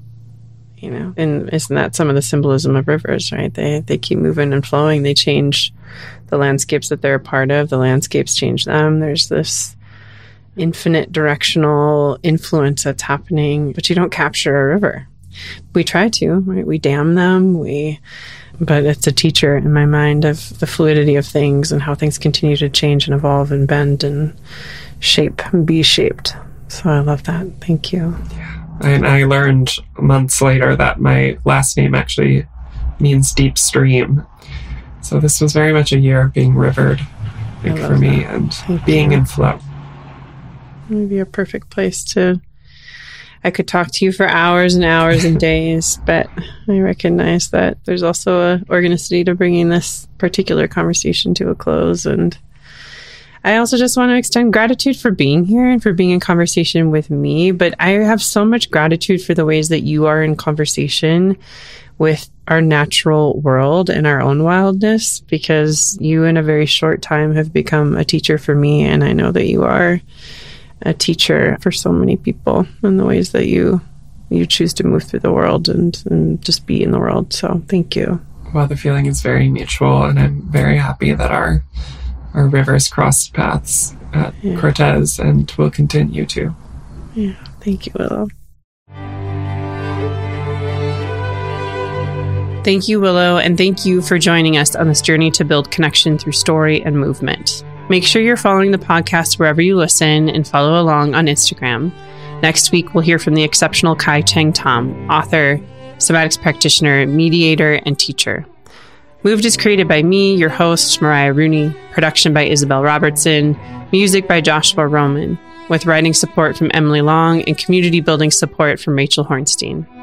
You know, and isn't that some of the symbolism of rivers, right? They they keep moving and flowing. They change the landscapes that they're a part of. The landscapes change them. There's this infinite directional influence that's happening, but you don't capture a river. We try to, right? We dam them. We, but it's a teacher in my mind of the fluidity of things and how things continue to change and evolve and bend and shape and be shaped. So I love that. Thank you. Yeah. And I learned months later that my last name actually means deep stream. So this was very much a year of being rivered, I think, for me, that. and Thank being you. in flow. Maybe a perfect place to... I could talk to you for hours and hours and days, but I recognize that there's also a organicity to bringing this particular conversation to a close. And I also just want to extend gratitude for being here and for being in conversation with me. But I have so much gratitude for the ways that you are in conversation with our natural world and our own wildness, because you in a very short time have become a teacher for me. And I know that you are a teacher for so many people in the ways that you you choose to move through the world and, and just be in the world. So thank you. Well, the feeling is very mutual, and I'm very happy that our our rivers crossed paths at yeah. Cortez and will continue to. Yeah, thank you, Willow. Thank you, Willow, and thank you for joining us on this journey to build connection through story and movement. Make sure you're following the podcast wherever you listen and follow along on Instagram. Next week, we'll hear from the exceptional Kai Cheng Thom, author, somatics practitioner, mediator, and teacher. Moved is created by me, your host, Mariah Rooney, production by Isabel Robertson, music by Joshua Roman, with writing support from Emily Long and community building support from Rachel Hornstein.